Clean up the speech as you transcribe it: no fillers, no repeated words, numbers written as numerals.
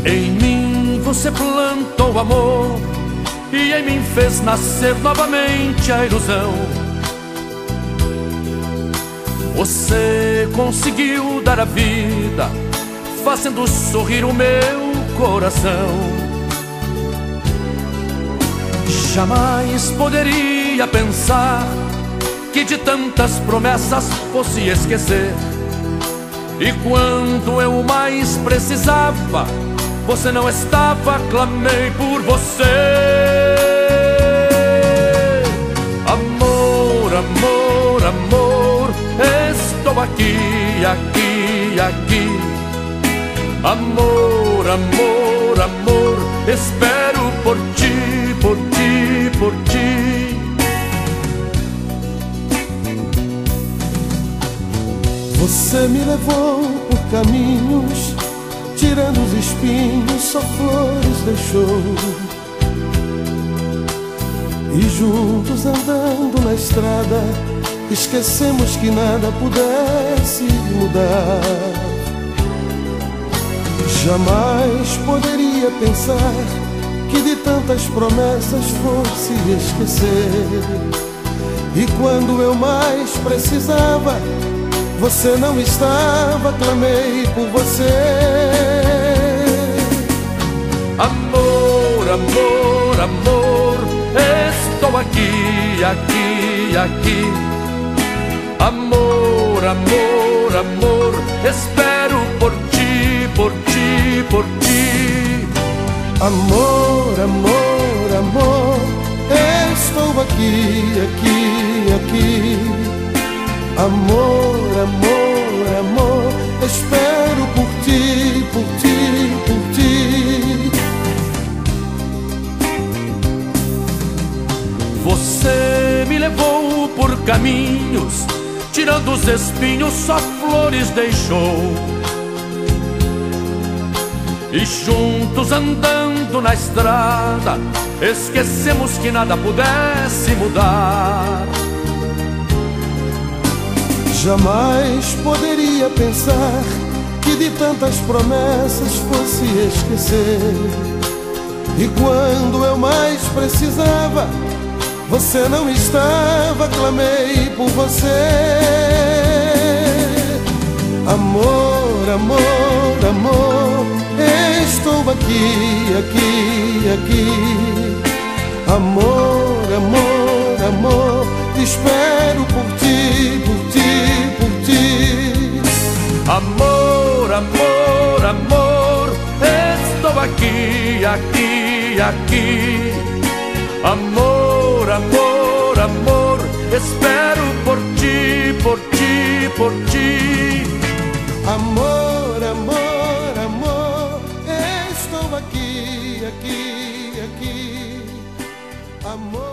Em mim você plantou amor e em mim fez nascer novamente a ilusão. Você conseguiu dar a vida, fazendo sorrir o meu coração. Jamais poderia pensar que de tantas promessas fosse esquecer. E quando eu mais precisava, você não estava, clamei por você. Amor, amor, amor, estou aqui, aqui, aqui. Amor, amor, amor, espero por ti, por ti, por ti. Você me levou por caminhos, tirando os espinhos, só flores deixou. E juntos andando na estrada, esquecemos que nada pudesse mudar. Jamais poderia pensar que de tantas promessas fosse esquecer. E quando eu mais precisava, você não estava, clamei por você. Amor, amor, amor, estou aqui, aqui, aqui. Amor, amor, amor, espero por ti, por ti, por ti. Amor, amor, amor, estou aqui, aqui, aqui. Amor, amor, amor, espero por ti, por ti, por ti. Você me levou por caminhos, tirando os espinhos, só flores deixou. E juntos andando na estrada, esquecemos que nada pudesse mudar. Jamais poderia pensar que de tantas promessas fosse esquecer. E quando eu mais precisava, você não estava, clamei por você. Amor, amor, amor, estou aqui, aqui, aqui. Amor, amor, amor, espero por ti, por ti, por ti. Amor, amor, amor, estou aqui, aqui, aqui. Amor, amor, amor, espero por ti, por ti, por ti. Amor, amor, amor, estou aqui, aqui, aqui. Amor.